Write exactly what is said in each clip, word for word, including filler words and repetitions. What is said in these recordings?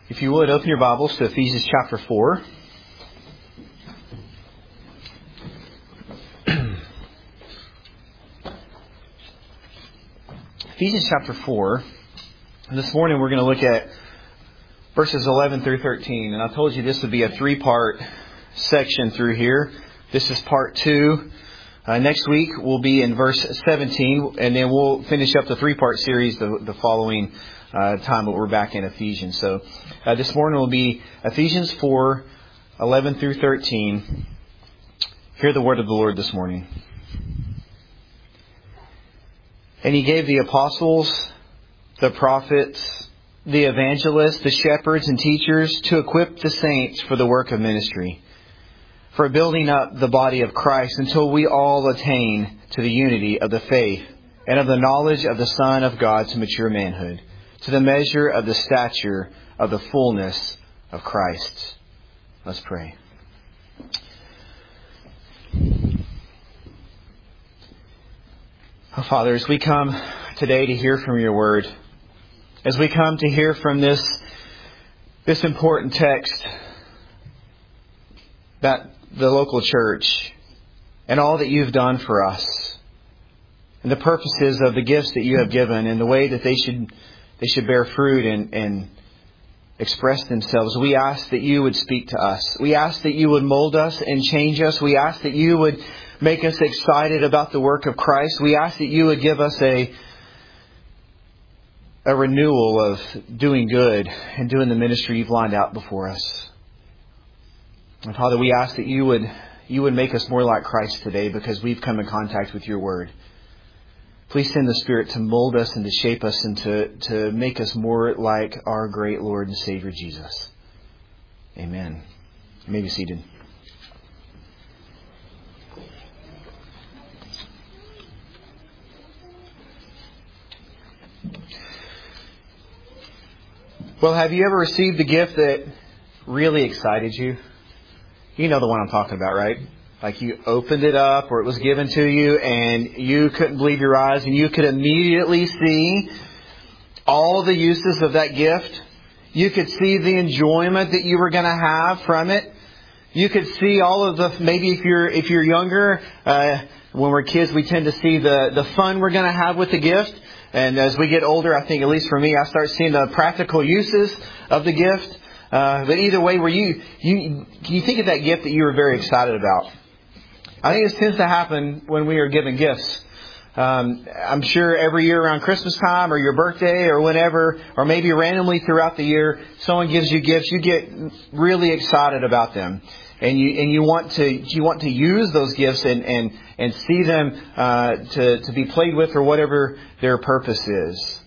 If you would, open your Bibles to Ephesians chapter four. Ephesians chapter four. This morning we're going to look at verses eleven through thirteen. And I told you this would be a three-part section through here. This is part two. Uh, next week we'll be in verse seventeen. And then we'll finish up the three-part series the, the following uh, time. But we're back in Ephesians. So uh, this morning will be Ephesians four, eleven through thirteen. Hear the word of the Lord this morning. And He gave the apostles, the prophets, the evangelists, the shepherds and teachers to equip the saints for the work of ministry, for building up the body of Christ until we all attain to the unity of the faith and of the knowledge of the Son of God to mature manhood, to the measure of the stature of the fullness of Christ. Let's pray. Oh, Father, as we come today to hear from your word, as we come to hear from this, this important text that the local church and all that you've done for us and the purposes of the gifts that you have given and the way that they should they should bear fruit and, and express themselves, we ask that you would speak to us. We ask that you would mold us and change us. We ask that you would make us excited about the work of Christ. We ask that you would give us a a renewal of doing good and doing the ministry you've lined out before us. And Father, we ask that you would you would make us more like Christ today because we've come in contact with your word. Please send the Spirit to mold us and to shape us and to, to make us more like our great Lord and Savior Jesus. Amen. You may be seated. Well, have you ever received a gift that really excited you? You know the one I'm talking about, right? Like you opened it up or it was given to you and you couldn't believe your eyes and you could immediately see all the uses of that gift. You could see the enjoyment that you were going to have from it. You could see all of the, maybe if you're, if you're younger, uh, when we're kids, we tend to see the, the fun we're going to have with the gift. And as we get older, I think, at least for me, I start seeing the practical uses of the gift. Uh, but either way, were you, you, you think of that gift that you were very excited about? I think this tends to happen when we are given gifts. Um, I'm sure every year around Christmas time or your birthday or whenever, or maybe randomly throughout the year, someone gives you gifts, you get really excited about them. And you, and you want to, you want to use those gifts and, and, and see them, uh, to, to be played with or whatever their purpose is.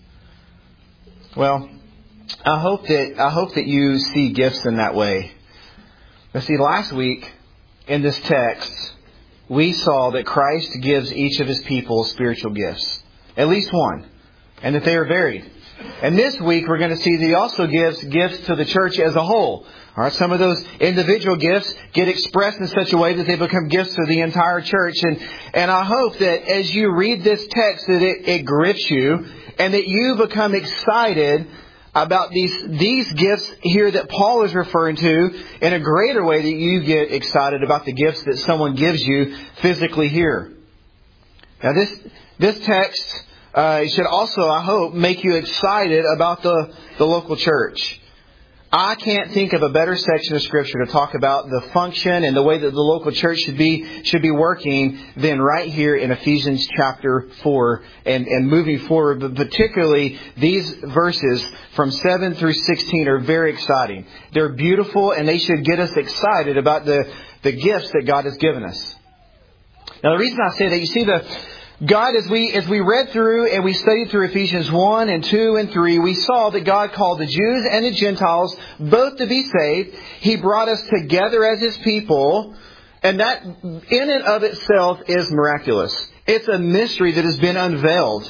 Well, I hope that, I hope that you see gifts in that way. But see, last week in this text, we saw that Christ gives each of His people spiritual gifts. At least one. And that they are varied. And this week we're going to see that He also gives gifts to the church as a whole. All right, some of those individual gifts get expressed in such a way that they become gifts for the entire church. And, and I hope that as you read this text that it, it grips you and that you become excited about these these gifts here that Paul is referring to in a greater way that you get excited about the gifts that someone gives you physically here. Now this this text uh, should also, I hope, make you excited about the, the local church. I can't think of a better section of Scripture to talk about the function and the way that the local church should be should be working than right here in Ephesians chapter four and, and moving forward. But particularly these verses from seven through sixteen are very exciting. They're beautiful and they should get us excited about the, the gifts that God has given us. Now the reason I say that, you see the God, as we as we read through and we studied through Ephesians one and two and three, we saw that God called the Jews and the Gentiles both to be saved. He brought us together as His people. And that in and of itself is miraculous. It's a mystery that has been unveiled.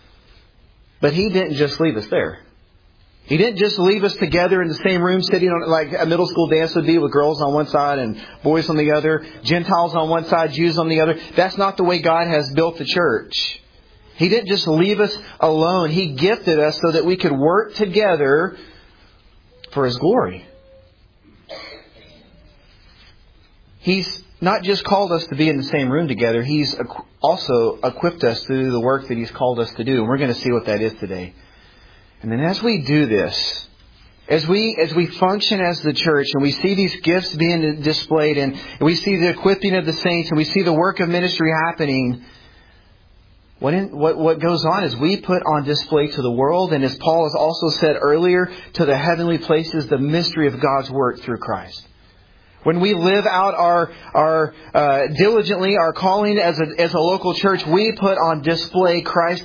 But He didn't just leave us there. He didn't just leave us together in the same room, sitting on like a middle school dance would be, with girls on one side and boys on the other, Gentiles on one side, Jews on the other. That's not the way God has built the church. He didn't just leave us alone. He gifted us so that we could work together for His glory. He's not just called us to be in the same room together. He's also equipped us to do the work that He's called us to do. And we're going to see what that is today. And then as we do this, as we as we function as the church and we see these gifts being displayed and we see the equipping of the saints and we see the work of ministry happening, what, in, what, what goes on is we put on display to the world, and as Paul has also said earlier, to the heavenly places, the mystery of God's work through Christ. When we live out our our uh, diligently our calling as a as a local church, we put on display Christ's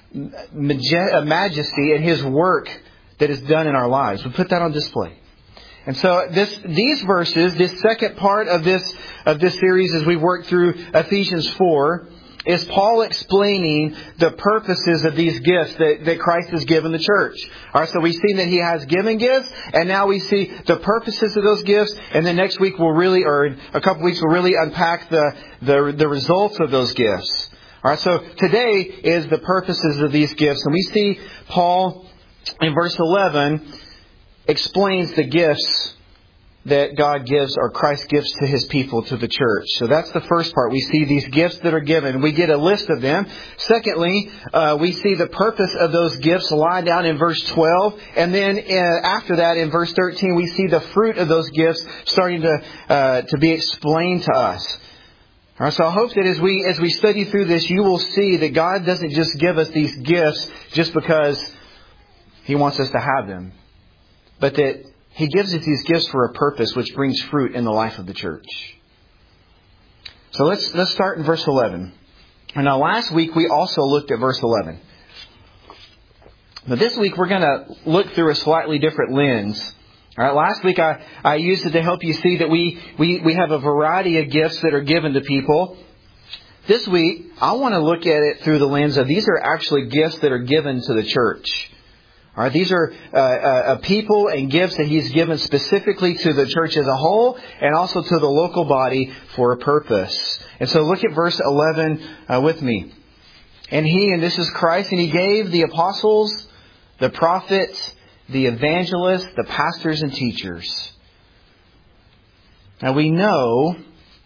majesty and His work that is done in our lives. We put that on display. And so this these verses, this second part of this of this series, as we work through Ephesians four, is Paul explaining the purposes of these gifts that, that Christ has given the church. All right, so we've seen that He has given gifts, and now we see the purposes of those gifts. And then next week we'll really, or in a couple weeks, we'll really unpack the, the, the results of those gifts. All right, so today is the purposes of these gifts. And we see Paul in verse eleven explains the gifts that God gives, or Christ gives to His people, to the church. So that's the first part. We see these gifts that are given. We get a list of them. Secondly, uh, we see the purpose of those gifts lying down in verse twelve. And then uh, after that, in verse thirteen, we see the fruit of those gifts starting to uh, to be explained to us. All right, so I hope that as we as we study through this, you will see that God doesn't just give us these gifts just because He wants us to have them, but that He gives us these gifts for a purpose which brings fruit in the life of the church. So let's let's start in verse eleven. And now last week we also looked at verse eleven. But this week we're going to look through a slightly different lens. All right, last week I, I used it to help you see that we, we, we have a variety of gifts that are given to people. This week I want to look at it through the lens of these are actually gifts that are given to the church. All right, these are uh, uh, people and gifts that He's given specifically to the church as a whole and also to the local body for a purpose. And so look at verse eleven uh, with me. And He, and this is Christ, and He gave the apostles, the prophets, the evangelists, the pastors and teachers. Now we know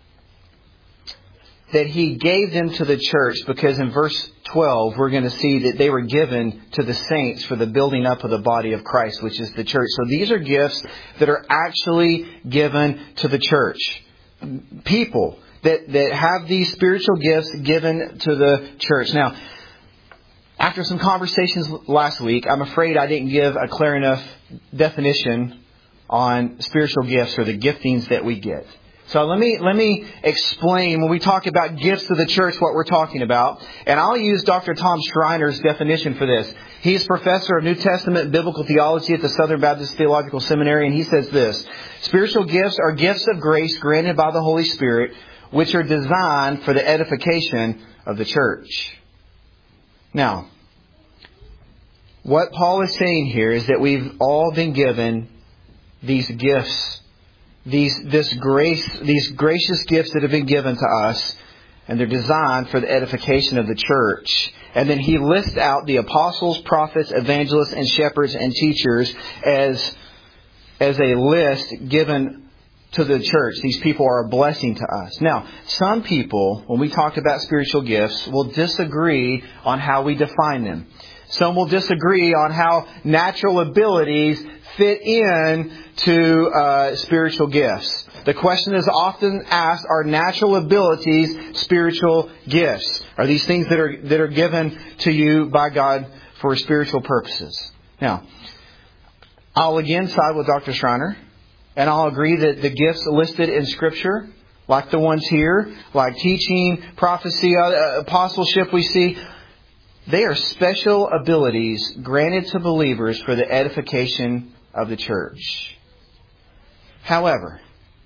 that He gave them to the church because in verse twelve we're going to see that they were given to the saints for the building up of the body of Christ, which is the church. So these are gifts that are actually given to the church. People that, that have these spiritual gifts given to the church. Now, after some conversations last week, I'm afraid I didn't give a clear enough definition on spiritual gifts or the giftings that we get. So let me let me explain when we talk about gifts to the church what we're talking about. And I'll use Doctor Tom Schreiner's definition for this. He's professor of New Testament and Biblical Theology at the Southern Baptist Theological Seminary, and he says this: spiritual gifts are gifts of grace granted by the Holy Spirit, which are designed for the edification of the church. Now, what Paul is saying here is that we've all been given these gifts, these this grace, these gracious gifts that have been given to us, and they're designed for the edification of the church. And then he lists out the apostles, prophets, evangelists, and shepherds and teachers as as a list given to the church. These people are a blessing to us. Now, some people, when we talk about spiritual gifts, will disagree on how we define them. Some will disagree on how natural abilities fit in to uh, spiritual gifts. The question is often asked, are natural abilities spiritual gifts? Are these things that are that are given to you by God for spiritual purposes? Now, I'll again side with Doctor Schreiner. And I'll agree that the gifts listed in Scripture, like the ones here, like teaching, prophecy, uh, apostleship we see, they are special abilities granted to believers for the edification of the church. However,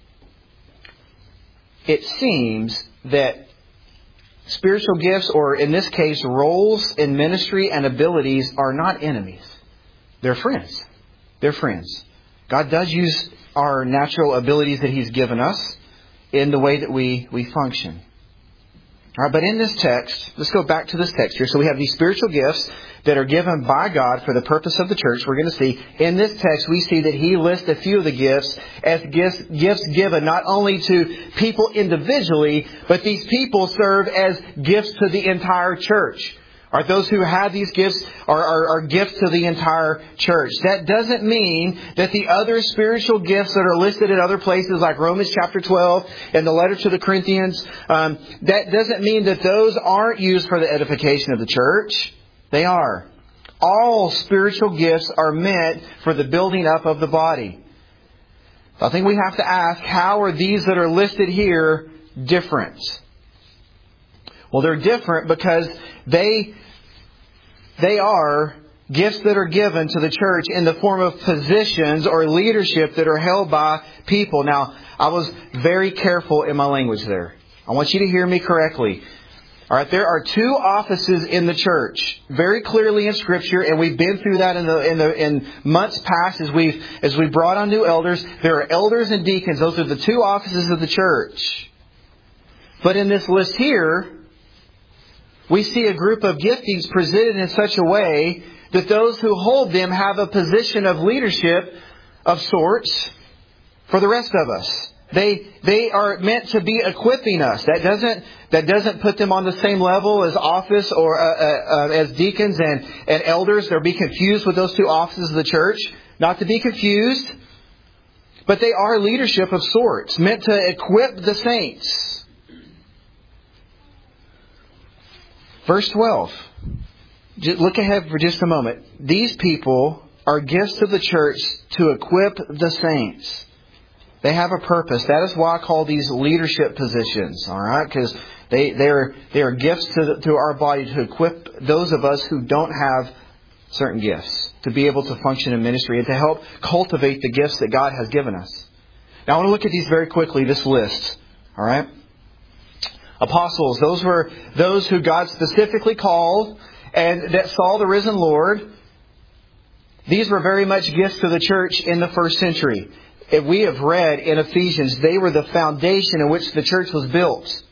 it seems that spiritual gifts, or in this case, roles in ministry and abilities, are not enemies. They're friends. They're friends. God does use our natural abilities that He's given us in the way that we, we function. All right, but in this text, let's go back to this text here. So we have these spiritual gifts that are given by God for the purpose of the church, we're going to see in this text, we see that He lists a few of the gifts as gifts, gifts given not only to people individually, but these people serve as gifts to the entire church. Are those who have these gifts are, are, are gifts to the entire church. That doesn't mean that the other spiritual gifts that are listed in other places like Romans chapter twelve and the letter to the Corinthians, um, that doesn't mean that those aren't used for the edification of the church. They are. All spiritual gifts are meant for the building up of the body. I think we have to ask, how are these that are listed here different? Well, they're different because they they are gifts that are given to the church in the form of positions or leadership that are held by people. Now, I was very careful in my language there. I want you to hear me correctly. All right, there are two offices in the church, very clearly in Scripture, and we've been through that in the in the in months past as we've as we brought on new elders. There are elders and deacons; those are the two offices of the church. But in this list here, we see a group of giftings presented in such a way that those who hold them have a position of leadership of sorts for the rest of us. They they are meant to be equipping us. That doesn't that doesn't put them on the same level as office or uh, uh, uh, as deacons and, and elders. They'll be confused with those two offices of the church. Not to be confused, but they are leadership of sorts, meant to equip the saints. Verse twelve. Just look ahead for just a moment. These people are gifts to the church to equip the saints. They have a purpose. That is why I call these leadership positions. All right, because they they are they are gifts to the, to our body to equip those of us who don't have certain gifts to be able to function in ministry and to help cultivate the gifts that God has given us. Now I want to look at these very quickly. This list. All right. Apostles. Those were those who God specifically called and that saw the risen Lord. These were very much gifts to the church in the first century. If we have read in Ephesians, they were the foundation in which the church was built.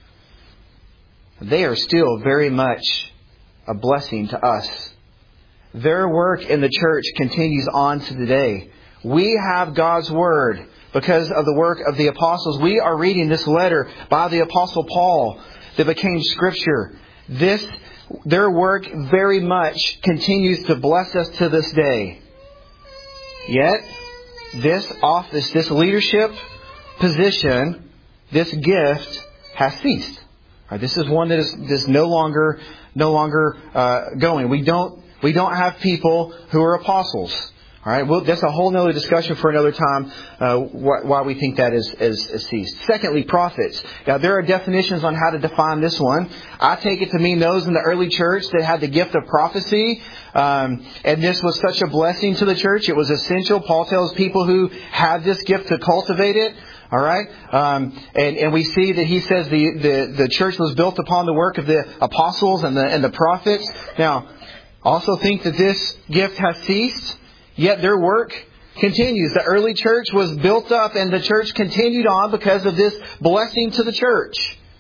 They are still very much a blessing to us. Their work in the church continues on to today. We have God's Word because of the work of the apostles. We are reading this letter by the Apostle Paul that became Scripture. This, their work very much continues to bless us to this day. Yet, this office, this leadership position, this gift has ceased. All right, this is one that is, is no longer, no longer uh, going. We don't, we don't have people who are apostles. All right, well, that's a whole nother discussion for another time. Uh, wh- why we think that is, is, is ceased. Secondly, prophets. Now, there are definitions on how to define this one. I take it to mean those in the early church that had the gift of prophecy. Um, and this was such a blessing to the church. It was essential. Paul tells people who have this gift to cultivate it. All right, um, and and we see that he says the, the the church was built upon the work of the apostles and the and the prophets. Now, also think that this gift has ceased. Yet their work continues. The early church was built up and the church continued on because of this blessing to the church.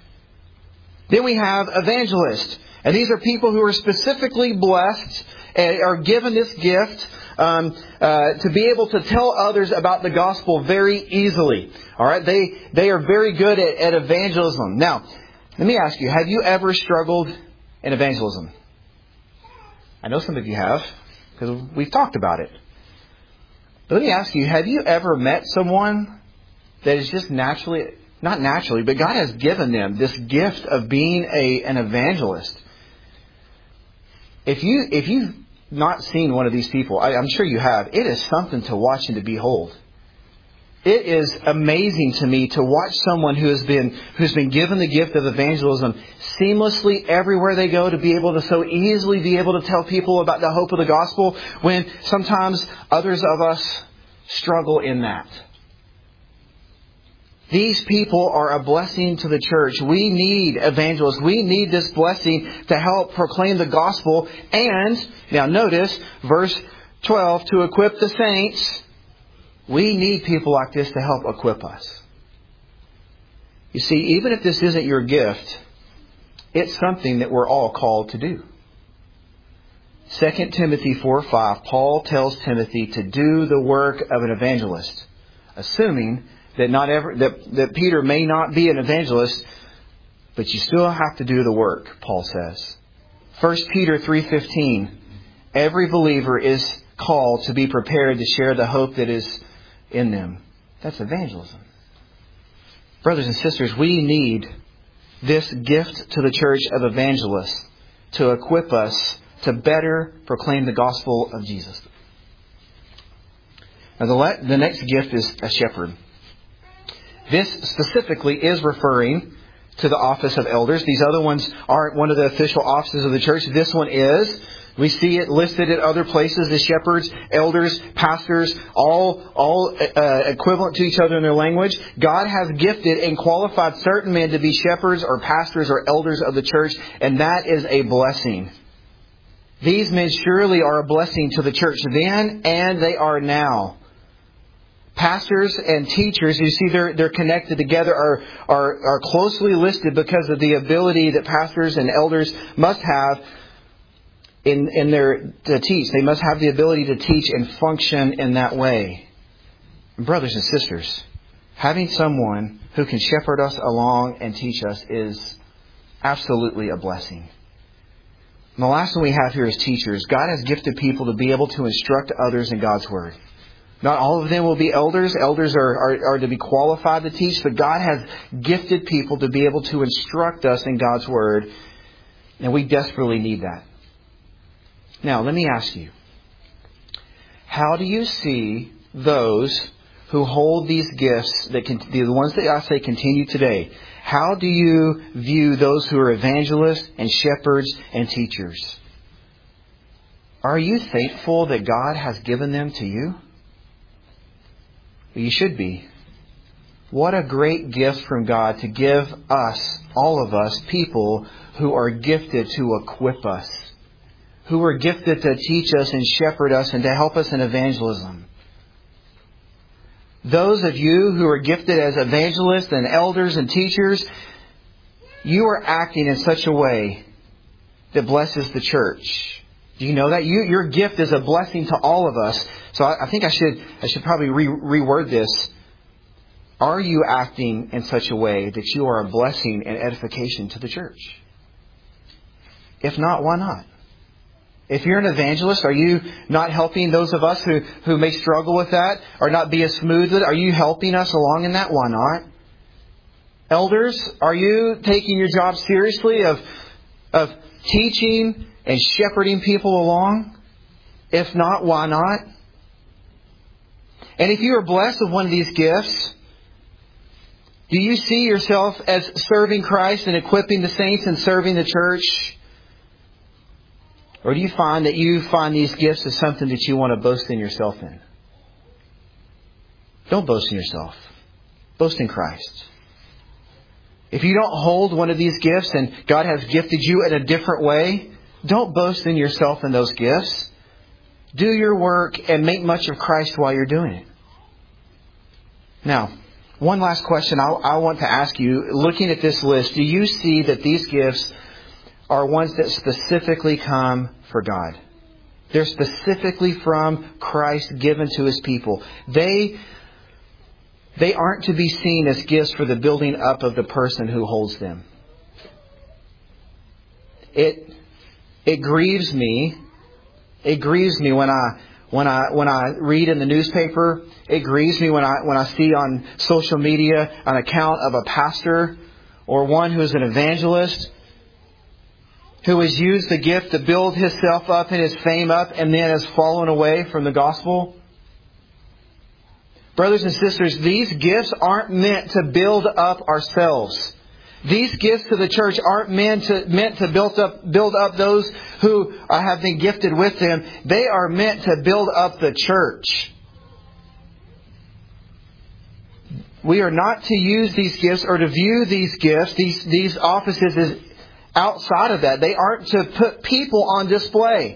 Then we have evangelists. And these are people who are specifically blessed and are given this gift um, uh, to be able to tell others about the gospel very easily. All right, they they are very good at, at evangelism. Now, let me ask you, have you ever struggled in evangelism? I know some of you have because we've talked about it. But let me ask you, have you ever met someone that is just naturally, not naturally, but God has given them this gift of being a an evangelist? If you if you've not seen one of these people, I, I'm sure you have. It is something to watch and to behold. It is amazing to me to watch someone who has been who's been given the gift of evangelism seamlessly everywhere they go to be able to so easily be able to tell people about the hope of the gospel when sometimes others of us struggle in that. These people are a blessing to the church. We need evangelists. We need this blessing to help proclaim the gospel. And, now notice, verse twelve, to equip the saints. We need people like this to help equip us. You see, even if this isn't your gift, it's something that we're all called to do. Second Timothy four five, Paul tells Timothy to do the work of an evangelist, assuming that not ever that, that Peter may not be an evangelist, but you still have to do the work, Paul says. First Peter three fifteen, every believer is called to be prepared to share the hope that is in them. That's evangelism. Brothers and sisters, we need this gift to the church of evangelists to equip us to better proclaim the gospel of Jesus. Now, the, le- the next gift is a shepherd. This specifically is referring to the office of elders. These other ones aren't one of the official offices of the church. This one is. We see it listed at other places. The shepherds, elders, pastors, all all uh, equivalent to each other in their language. God has gifted and qualified certain men to be shepherds or pastors or elders of the church, and that is a blessing. These men surely are a blessing to the church then, and they are now. Pastors and teachers, you see they're, they're connected together, are, are, are closely listed because of the ability that pastors and elders must have in, in their to teach. They must have the ability to teach and function in that way. Brothers and sisters, having someone who can shepherd us along and teach us is absolutely a blessing. And the last one we have here is teachers. God has gifted people to be able to instruct others in God's Word. Not all of them will be elders. Elders are, are, are to be qualified to teach, but God has gifted people to be able to instruct us in God's Word, and we desperately need that. Now, let me ask you, how do you see those who hold these gifts, that can, the ones that I say continue today, how do you view those who are evangelists and shepherds and teachers? Are you thankful that God has given them to you? You should be. What a great gift from God to give us, all of us, people who are gifted to equip us, who are gifted to teach us and shepherd us and to help us in evangelism. Those of you who are gifted as evangelists and elders and teachers, you are acting in such a way that blesses the church. Do you know that? You, your gift is a blessing to all of us. So I, I think I should I should probably re, reword this. Are you acting in such a way that you are a blessing and edification to the church? If not, why not? If you're an evangelist, are you not helping those of us who, who may struggle with that or not be as smooth with it? Are you helping us along in that? Why not? Elders, are you taking your job seriously of, of teaching and shepherding people along? If not, why not? And if you are blessed with one of these gifts, do you see yourself as serving Christ and equipping the saints and serving the church? Or do you find that you find these gifts as something that you want to boast in yourself in? Don't boast in yourself. Boast in Christ. If you don't hold one of these gifts and God has gifted you in a different way, don't boast in yourself in those gifts. Do your work and make much of Christ while you're doing it. Now, one last question I, I want to ask you. Looking at this list, do you see that these gifts are ones that specifically come for God? They're specifically from Christ given to His people. They, they aren't to be seen as gifts for the building up of the person who holds them. It, it grieves me. It grieves me when I when I when I read in the newspaper. It grieves me when I when I see on social media an account of a pastor or one who is an evangelist who has used the gift to build himself up and his fame up and then has fallen away from the gospel. Brothers and sisters, these gifts aren't meant to build up ourselves. These gifts to the church aren't meant to, meant to build up, build up those who have been gifted with them. They are meant to build up the church. We are not to use these gifts or to view these gifts, these, these offices as outside of that. They aren't to put people on display.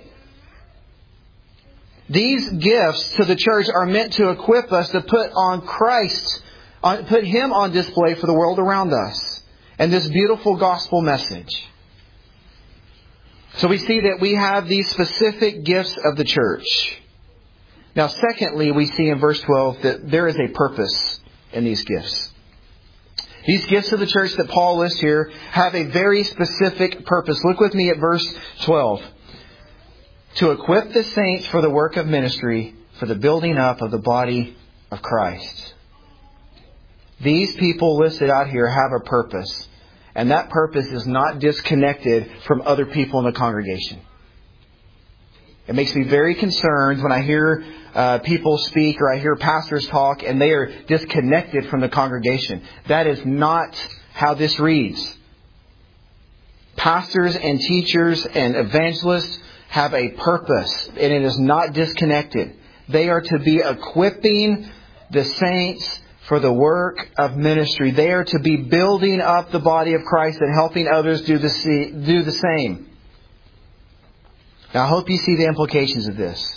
These gifts to the church are meant to equip us to put on Christ, on, put Him on display for the world around us. And this beautiful gospel message. So we see that we have these specific gifts of the church. Now, secondly, we see in verse twelve that there is a purpose in these gifts. These gifts of the church that Paul lists here have a very specific purpose. Look with me at verse twelve. To equip the saints for the work of ministry, for the building up of the body of Christ. These people listed out here have a purpose. And that purpose is not disconnected from other people in the congregation. It makes me very concerned when I hear uh, people speak or I hear pastors talk and they are disconnected from the congregation. That is not how this reads. Pastors and teachers and evangelists have a purpose, and it is not disconnected. They are to be equipping the saints for the work of ministry. They are to be building up the body of Christ and helping others do the, do the same. Now, I hope you see the implications of this.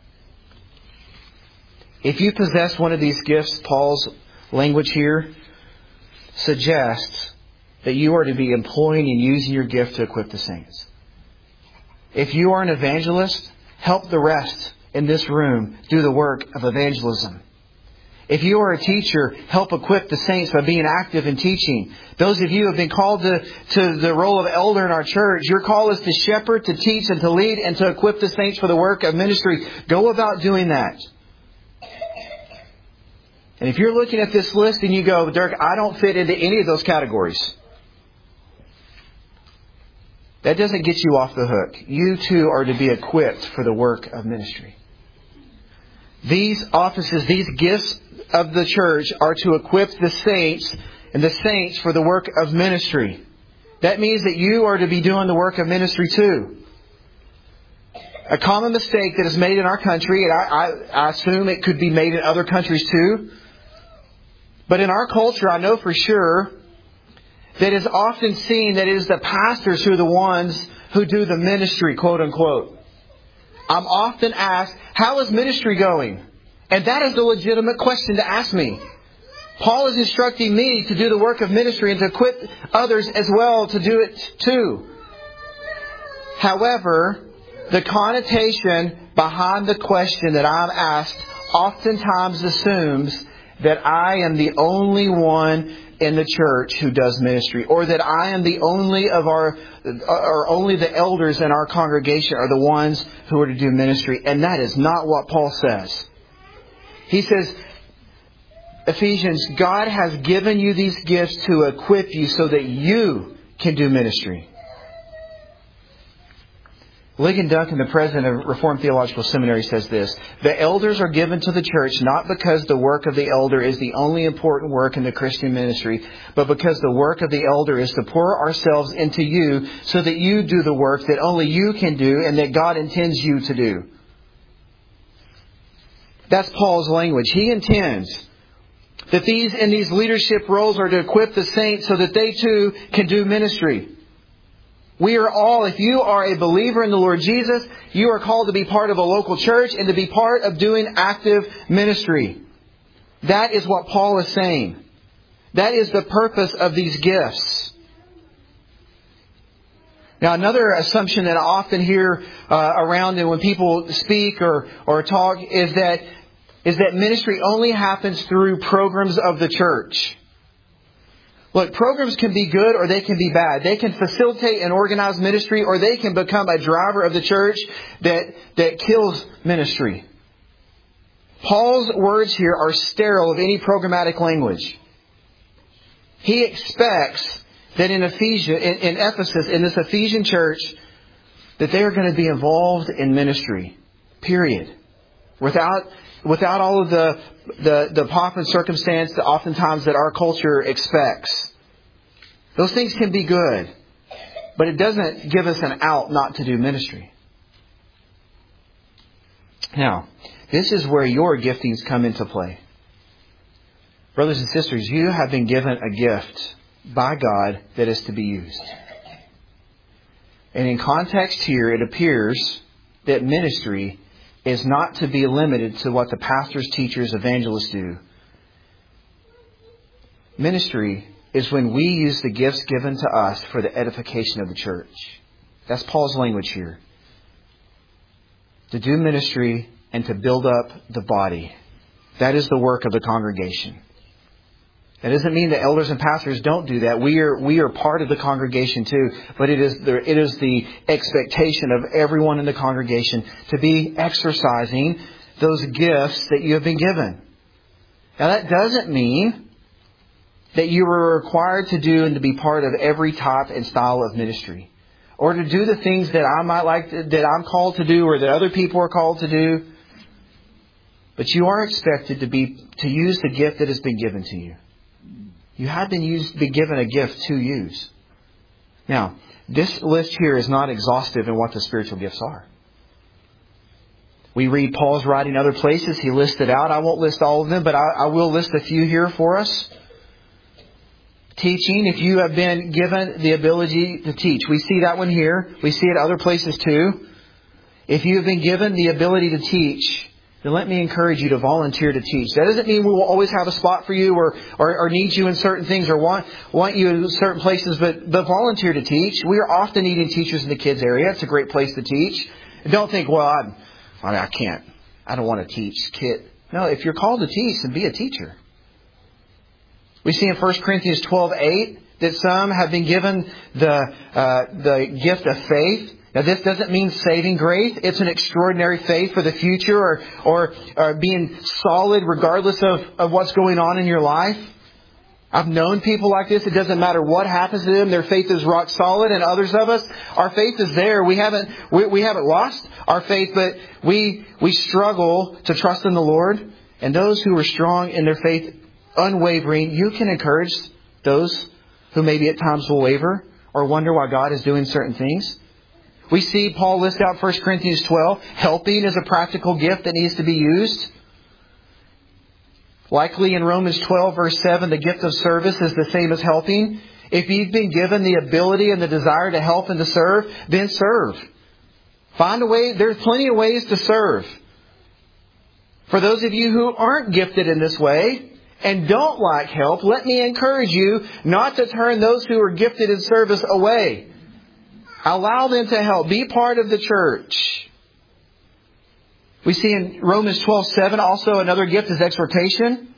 If you possess one of these gifts, Paul's language here suggests that you are to be employing and using your gift to equip the saints. If you are an evangelist, help the rest in this room do the work of evangelism. If you are a teacher, help equip the saints by being active in teaching. Those of you who have been called to, to the role of elder in our church, your call is to shepherd, to teach, and to lead, and to equip the saints for the work of ministry. Go about doing that. And if you're looking at this list and you go, Dirk, I don't fit into any of those categories, that doesn't get you off the hook. You too are to be equipped for the work of ministry. These offices, these gifts of the church are to equip the saints and the saints for the work of ministry. That means that you are to be doing the work of ministry too. A common mistake that is made in our country, and I, I, I assume it could be made in other countries too, but in our culture I know for sure that is often seen that it is the pastors who are the ones who do the ministry, quote unquote. I'm often asked, how is ministry going? And that is a legitimate question to ask me. Paul is instructing me to do the work of ministry and to equip others as well to do it too. However, the connotation behind the question that I'm asked oftentimes assumes that I am the only one in the church who does ministry, or that I am the only of our, or only the elders in our congregation are the ones who are to do ministry. And that is not what Paul says. He says, Ephesians, God has given you these gifts to equip you so that you can do ministry. Ligon Duncan, the president of Reformed Theological Seminary, says this: the elders are given to the church not because the work of the elder is the only important work in the Christian ministry, but because the work of the elder is to pour ourselves into you so that you do the work that only you can do and that God intends you to do. That's Paul's language. He intends that these in these leadership roles are to equip the saints so that they too can do ministry. We are all, if you are a believer in the Lord Jesus, you are called to be part of a local church and to be part of doing active ministry. That is what Paul is saying. That is the purpose of these gifts. Now, another assumption that I often hear uh, around and when people speak or, or talk is that is that ministry only happens through programs of the church. Look, programs can be good or they can be bad. They can facilitate and organize ministry, or they can become a driver of the church that, that kills ministry. Paul's words here are sterile of any programmatic language. He expects that in Ephesus, in, in Ephesus, in this Ephesian church, that they are going to be involved in ministry. Period. Without Without all of the, the, the pomp and circumstance that oftentimes that our culture expects. Those things can be good. But it doesn't give us an out not to do ministry. Now, this is where your giftings come into play. Brothers and sisters, you have been given a gift by God that is to be used. And in context here, it appears that ministry is not to be limited to what the pastors, teachers, evangelists do. Ministry is when we use the gifts given to us for the edification of the church. That's Paul's language here. To do ministry and to build up the body. That is the work of the congregation. That doesn't mean that elders and pastors don't do that. We are we are part of the congregation too. But it is the, it is the expectation of everyone in the congregation to be exercising those gifts that you have been given. Now that doesn't mean that you are required to do and to be part of every type and style of ministry. Or to do the things that I might like to, that I'm called to do or that other people are called to do. But you are expected to be to use the gift that has been given to you. You have been used, been given a gift to use. Now, this list here is not exhaustive in what the spiritual gifts are. We read Paul's writing other places. He listed out. I won't list all of them, but I, I will list a few here for us. Teaching, if you have been given the ability to teach. We see that one here. We see it other places too. If you have been given the ability to teach, then let me encourage you to volunteer to teach. That doesn't mean we will always have a spot for you or, or, or need you in certain things or want, want you in certain places, but, but volunteer to teach. We are often needing teachers in the kids area. It's a great place to teach. And don't think, well, I, I, mean, I can't. I don't want to teach kid. No, if you're called to teach, then be a teacher. We see in First Corinthians twelve eight that some have been given the uh, the gift of faith. Now, this doesn't mean saving grace. It's an extraordinary faith for the future or, or, or being solid regardless of, of what's going on in your life. I've known people like this. It doesn't matter what happens to them. Their faith is rock solid. And others of us, our faith is there. We haven't we, we haven't lost our faith, but we we struggle to trust in the Lord. And those who are strong in their faith, unwavering, you can encourage those who maybe at times will waver or wonder why God is doing certain things. We see Paul list out First Corinthians twelve. Helping is a practical gift that needs to be used. Likely in Romans twelve verse seven, the gift of service is the same as helping. If you've been given the ability and the desire to help and to serve, then serve. Find a way. There's plenty of ways to serve. For those of you who aren't gifted in this way and don't like help, let me encourage you not to turn those who are gifted in service away. Allow them to help. Be part of the church. We see in Romans twelve seven also another gift is exhortation.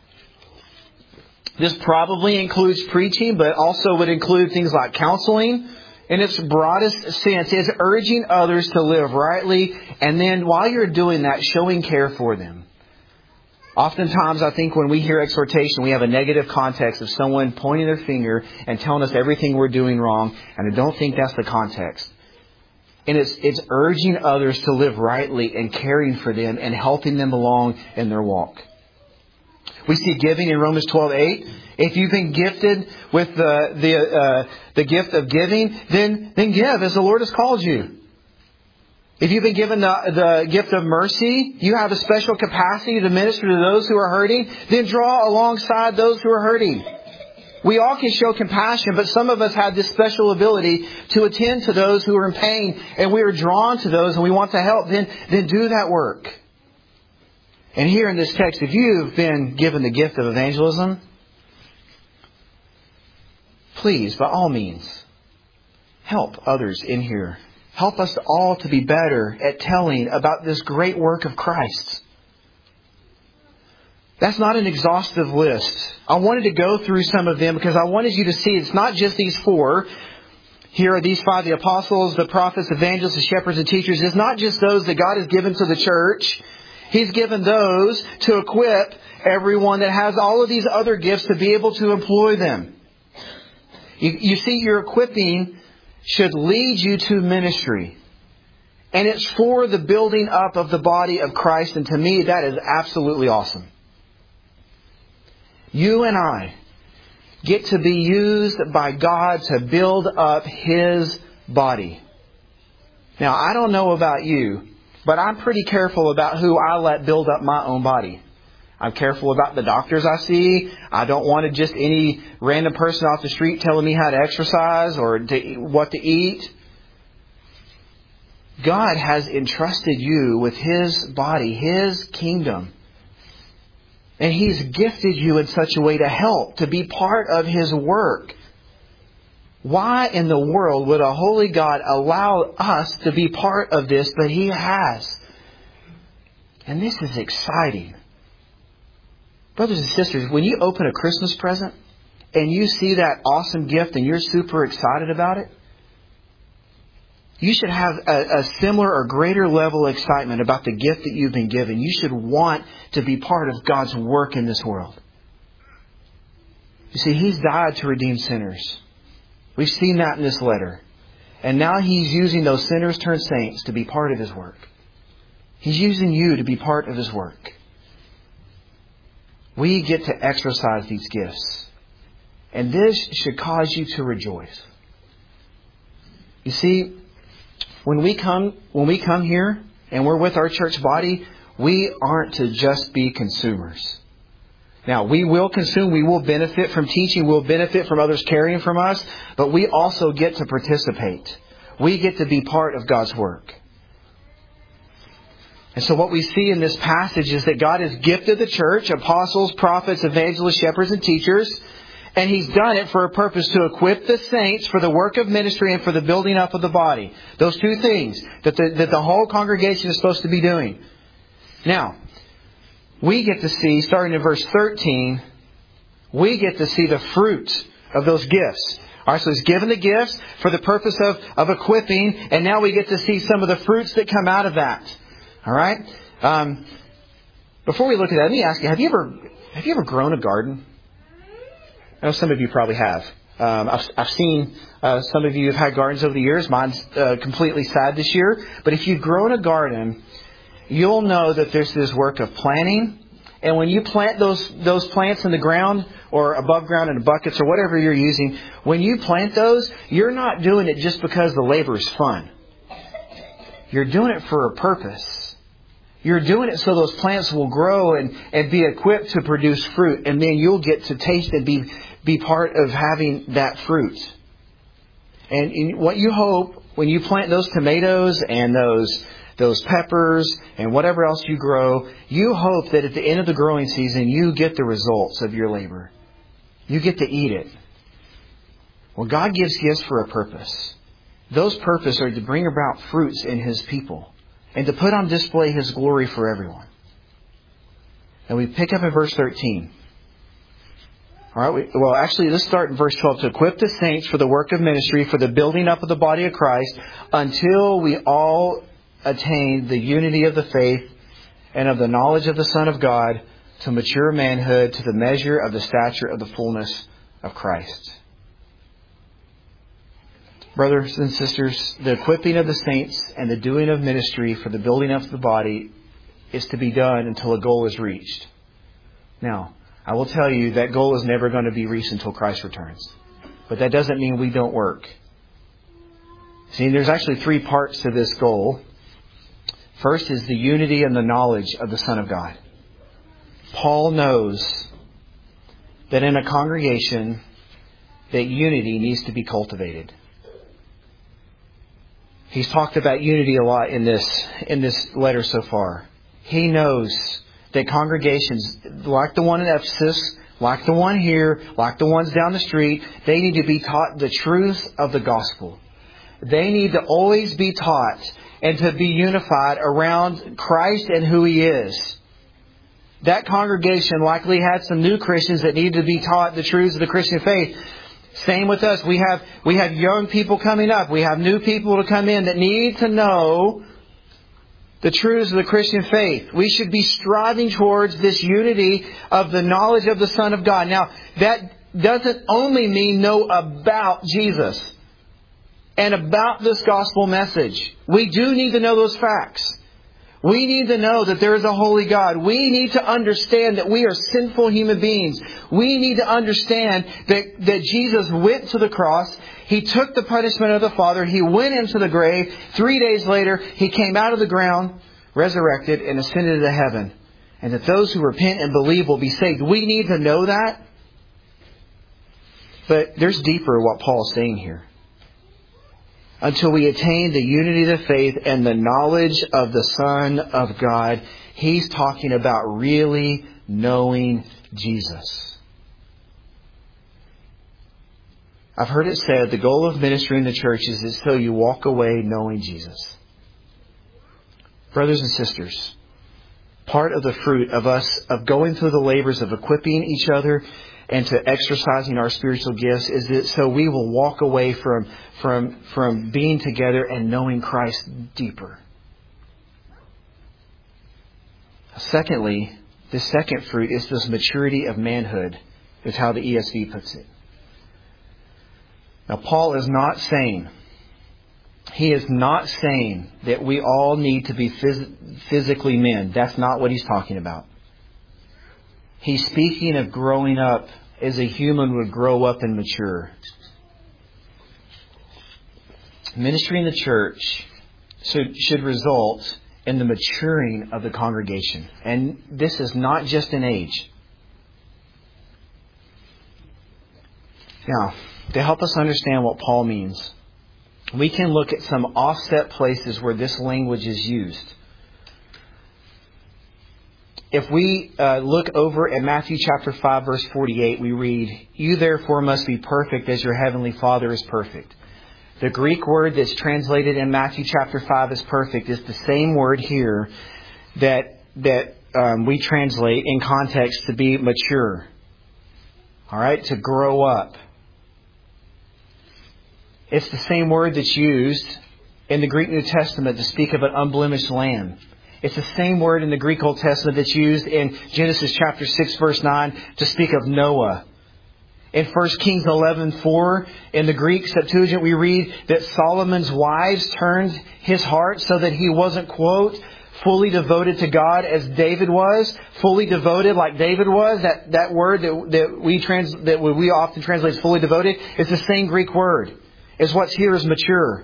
This probably includes preaching, but also would include things like counseling. In its broadest sense, is urging others to live rightly, and then while you're doing that, showing care for them. Oftentimes, I think when we hear exhortation, we have a negative context of someone pointing their finger and telling us everything we're doing wrong. And I don't think that's the context. And it's, it's urging others to live rightly and caring for them and helping them along in their walk. We see giving in Romans twelve eight. If you've been gifted with the the uh, the gift of giving, then then give as the Lord has called you. If you've been given the, the gift of mercy, you have a special capacity to minister to those who are hurting, then draw alongside those who are hurting. We all can show compassion, but some of us have this special ability to attend to those who are in pain, and we are drawn to those and we want to help, then, then do that work. And here in this text, if you've been given the gift of evangelism, please, by all means, help others in here. Help us all to be better at telling about this great work of Christ. That's not an exhaustive list. I wanted to go through some of them because I wanted you to see it's not just these four. Here are these five, the apostles, the prophets, evangelists, the shepherds, and teachers. It's not just those that God has given to the church. He's given those to equip everyone that has all of these other gifts to be able to employ them. You, you see, your equipping should lead you to ministry. And it's for the building up of the body of Christ. And to me, that is absolutely awesome. You and I get to be used by God to build up His body. Now, I don't know about you, but I'm pretty careful about who I let build up my own body. I'm careful about the doctors I see. I don't want to just any random person off the street telling me how to exercise or to, what to eat. God has entrusted you with His body, His kingdom. And He's gifted you in such a way to help, to be part of His work. Why in the world would a holy God allow us to be part of this? But He has. And this is exciting. Brothers and sisters, when you open a Christmas present and you see that awesome gift and you're super excited about it, you should have a, a similar or greater level of excitement about the gift that you've been given. You should want to be part of God's work in this world. You see, He's died to redeem sinners. We've seen that in this letter. And now He's using those sinners turned saints to be part of His work. He's using you to be part of His work. We get to exercise these gifts. And this should cause you to rejoice. You see, when we come, when we come here and we're with our church body, we aren't to just be consumers. Now, we will consume, we will benefit from teaching, we'll benefit from others caring from us, but we also get to participate. We get to be part of God's work. And so what we see in this passage is that God has gifted the church, apostles, prophets, evangelists, shepherds, and teachers, and He's done it for a purpose to equip the saints for the work of ministry and for the building up of the body. Those two things that the, that the whole congregation is supposed to be doing. Now, we get to see, starting in verse thirteen, we get to see the fruit of those gifts. All right, so He's given the gifts for the purpose of, of equipping, and now we get to see some of the fruits that come out of that. All right? Um, before we look at that, let me ask you, have you ever have you ever grown a garden? I know some of you probably have. Um, I've, I've seen uh, some of you have had gardens over the years. Mine's uh, completely sad this year. But if you've grown a garden, you'll know that there's this work of planting. And when you plant those those plants in the ground or above ground in buckets or whatever you're using, when you plant those, you're not doing it just because the labor is fun. You're doing it for a purpose. You're doing it so those plants will grow and, and be equipped to produce fruit. And then you'll get to taste and be, be part of having that fruit. And in what you hope when you plant those tomatoes and those those peppers and whatever else you grow, you hope that at the end of the growing season, you get the results of your labor. You get to eat it. Well, God gives gifts for a purpose. Those purposes are to bring about fruits in His people and to put on display His glory for everyone. And we pick up in verse thirteen. All right. We, well, actually, let's start in verse twelve. To equip the saints for the work of ministry, for the building up of the body of Christ, until we all attain the unity of the faith and of the knowledge of the Son of God, to mature manhood, to the measure of the stature of the fullness of Christ. Brothers and sisters, the equipping of the saints and the doing of ministry for the building up of the body is to be done until a goal is reached. Now, I will tell you that goal is never going to be reached until Christ returns. But that doesn't mean we don't work. See, there's actually three parts to this goal. First is the unity and the knowledge of the Son of God. Paul knows that in a congregation that unity needs to be cultivated. He's talked about unity a lot in this in this letter so far. He knows that congregations like the one in Ephesus, like the one here, like the ones down the street, they need to be taught the truth of the gospel. They need to always be taught and to be unified around Christ and who He is. That congregation likely had some new Christians that needed to be taught the truths of the Christian faith. Same with us. We have we have young people coming up. We have new people to come in that need to know the truths of the Christian faith. We should be striving towards this unity of the knowledge of the Son of God. Now, that doesn't only mean know about Jesus and about this gospel message. We do need to know those facts. We need to know that there is a holy God. We need to understand that we are sinful human beings. We need to understand that, that Jesus went to the cross. He took the punishment of the Father. He went into the grave. Three days later, He came out of the ground, resurrected, and ascended into heaven. And that those who repent and believe will be saved. We need to know that. But there's deeper what Paul is saying here. Until we attain the unity of the faith and the knowledge of the Son of God. He's talking about really knowing Jesus. I've heard it said the goal of ministry in the church is that so you walk away knowing Jesus. Brothers and sisters, part of the fruit of us, of going through the labors of equipping each other and to exercising our spiritual gifts is that so we will walk away from, from, from being together and knowing Christ deeper. Secondly, the second fruit is this maturity of manhood, is how the E S V puts it. Now, Paul is not saying, he is not saying that we all need to be phys- physically men. That's not what he's talking about. He's speaking of growing up as a human would grow up and mature. Ministry in the church should, should result in the maturing of the congregation. And this is not just an age. Now, to help us understand what Paul means, we can look at some offset places where this language is used. If we uh, look over at Matthew chapter five, verse forty-eight, we read, "You therefore must be perfect as your heavenly Father is perfect." The Greek word that's translated in Matthew chapter five as perfect is the same word here that that um, we translate in context to be mature. All right, to grow up. It's the same word that's used in the Greek New Testament to speak of an unblemished lamb. It's the same word in the Greek Old Testament that's used in Genesis chapter six, verse nine to speak of Noah. In First Kings eleven four, in the Greek Septuagint, we read that Solomon's wives turned his heart so that he wasn't, quote, fully devoted to God as David was, fully devoted like David was. That, that word that, that we trans, that we often translate as fully devoted is the same Greek word. Is what's here is mature.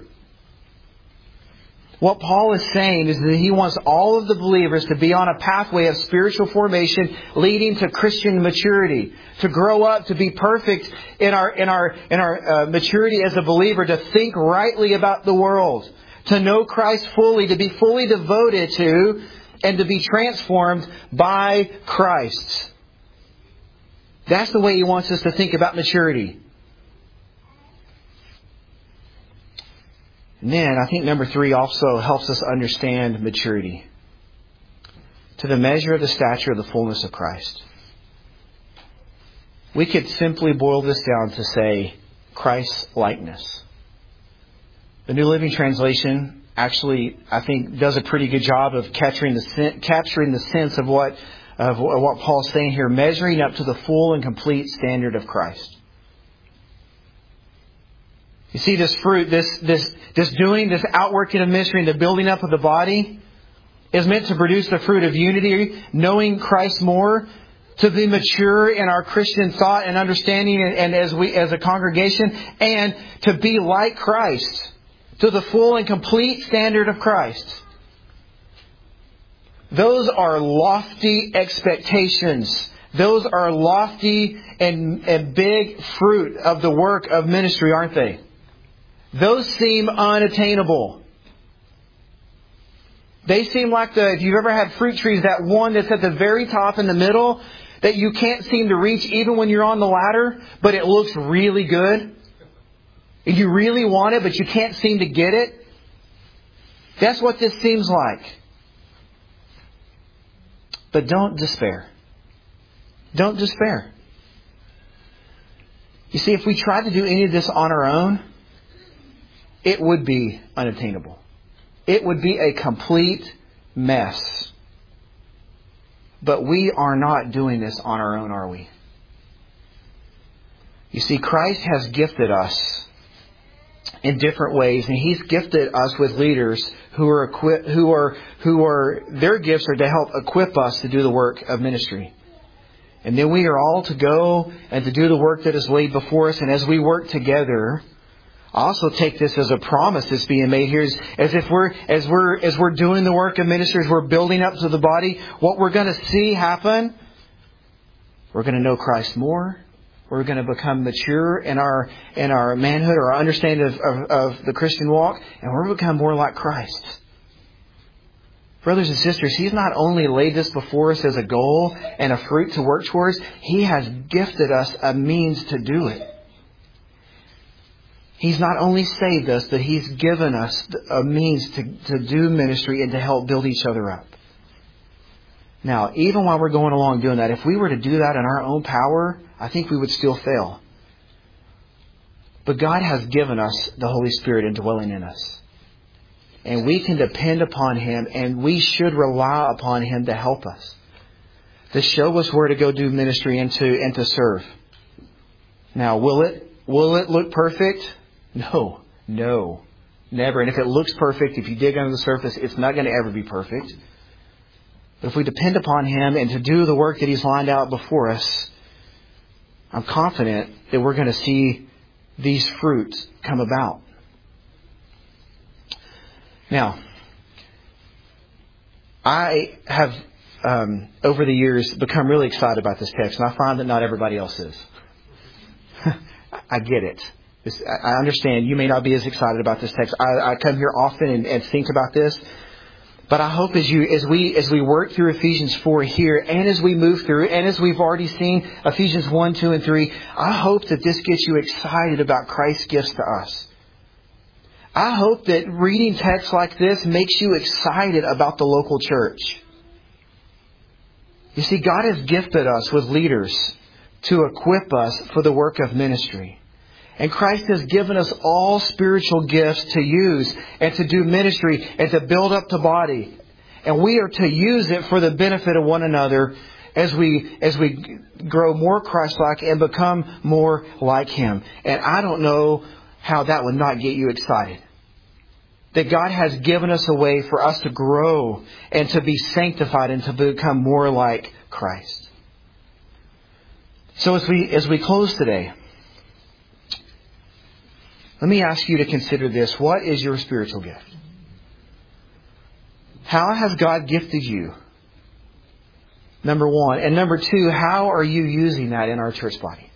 What Paul is saying is that he wants all of the believers to be on a pathway of spiritual formation leading to Christian maturity, to grow up, to be perfect in our in our in our uh, maturity as a believer, to think rightly about the world, to know Christ fully, to be fully devoted to, and to be transformed by Christ. That's the way he wants us to think about maturity. And then I think number three also helps us understand maturity. To the measure of the stature of the fullness of Christ. We could simply boil this down to say Christ's likeness. The New Living Translation actually, I think, does a pretty good job of capturing the capturing the sense of what of what Paul's saying here, measuring up to the full and complete standard of Christ. You see, this fruit, this this this doing, this outworking of ministry and the building up of the body is meant to produce the fruit of unity, knowing Christ more, to be mature in our Christian thought and understanding, and, and as we as a congregation, and to be like Christ, to the full and complete standard of Christ. Those are lofty expectations. Those are lofty and, and big fruit of the work of ministry, aren't they? Those seem unattainable. They seem like the, if you've ever had fruit trees, that one that's at the very top in the middle that you can't seem to reach even when you're on the ladder, but it looks really good. And you really want it, but you can't seem to get it. That's what this seems like. But don't despair. Don't despair. You see, if we tried to do any of this on our own, it would be unattainable. It would be a complete mess. But we are not doing this on our own, are we? You see, Christ has gifted us in different ways, and He's gifted us with leaders who are equipped, who are who are their gifts are to help equip us to do the work of ministry. And then we are all to go and to do the work that is laid before us. And as we work together, I also take this as a promise that's being made here, is as if we're as we're as we're doing the work of ministry, as we're building up to the body, what we're going to see happen, we're going to know Christ more. We're going to become mature in our in our manhood or our understanding of, of, of the Christian walk, and we're going to become more like Christ. Brothers and sisters, He's not only laid this before us as a goal and a fruit to work towards, He has gifted us a means to do it. He's not only saved us, but He's given us a means to, to do ministry and to help build each other up. Now, even while we're going along doing that, if we were to do that in our own power, I think we would still fail. But God has given us the Holy Spirit indwelling in us. And we can depend upon Him, and we should rely upon Him to help us, to show us where to go do ministry and to, and to serve. Now, will it, will it look perfect? No, no, never. And if it looks perfect, if you dig under the surface, it's not going to ever be perfect. But if we depend upon Him and to do the work that He's lined out before us, I'm confident that we're going to see these fruits come about. Now, I have, um, over the years, become really excited about this text, and I find that not everybody else is. I get it. This, I understand you may not be as excited about this text. I, I come here often and, and think about this. But I hope as you, as we, as we work through Ephesians four here, and as we move through, and as we've already seen Ephesians one, two, and three, I hope that this gets you excited about Christ's gifts to us. I hope that reading texts like this makes you excited about the local church. You see, God has gifted us with leaders to equip us for the work of ministry. And Christ has given us all spiritual gifts to use and to do ministry and to build up the body. And we are to use it for the benefit of one another as we as we grow more Christ-like and become more like Him. And I don't know how that would not get you excited. That God has given us a way for us to grow and to be sanctified and to become more like Christ. So as we as we close today, let me ask you to consider this. What is your spiritual gift? How has God gifted you? Number one. And number two, how are you using that in our church body?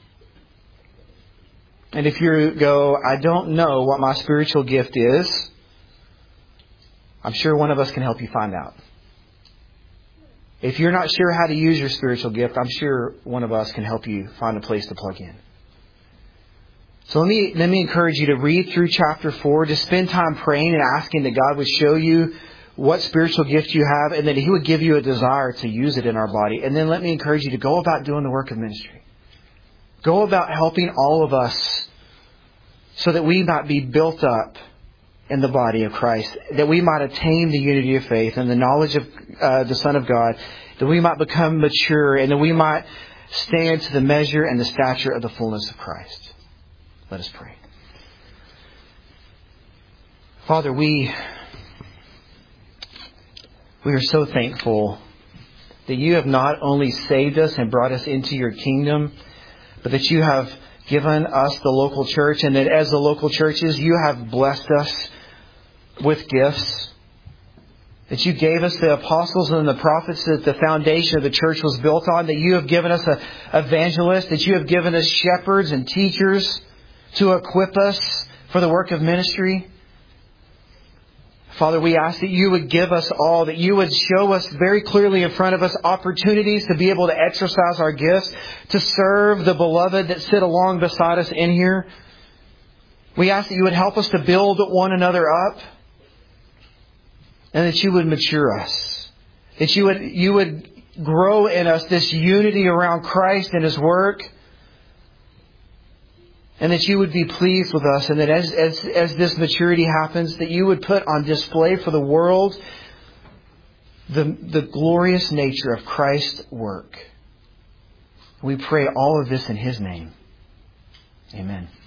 And if you go, I don't know what my spiritual gift is, I'm sure one of us can help you find out. If you're not sure how to use your spiritual gift, I'm sure one of us can help you find a place to plug in. So let me let me encourage you to read through chapter four, to spend time praying and asking that God would show you what spiritual gift you have and that He would give you a desire to use it in our body. And then let me encourage you to go about doing the work of ministry. Go about helping all of us so that we might be built up in the body of Christ, that we might attain the unity of faith and the knowledge of uh, the Son of God, that we might become mature and that we might stand to the measure and the stature of the fullness of Christ. Let us pray. Father, we, we are so thankful that You have not only saved us and brought us into Your kingdom, but that You have given us the local church, and that as the local churches, You have blessed us with gifts. That You gave us the apostles and the prophets, that the foundation of the church was built on. That You have given us an evangelist. That You have given us shepherds and teachers to equip us for the work of ministry. Father, we ask that You would give us all, that You would show us very clearly in front of us opportunities to be able to exercise our gifts, to serve the beloved that sit along beside us in here. We ask that You would help us to build one another up, and that You would mature us. That You would, you would grow in us this unity around Christ and His work. And that You would be pleased with us, and that as, as, as this maturity happens, that You would put on display for the world the, the glorious nature of Christ's work. We pray all of this in His name. Amen.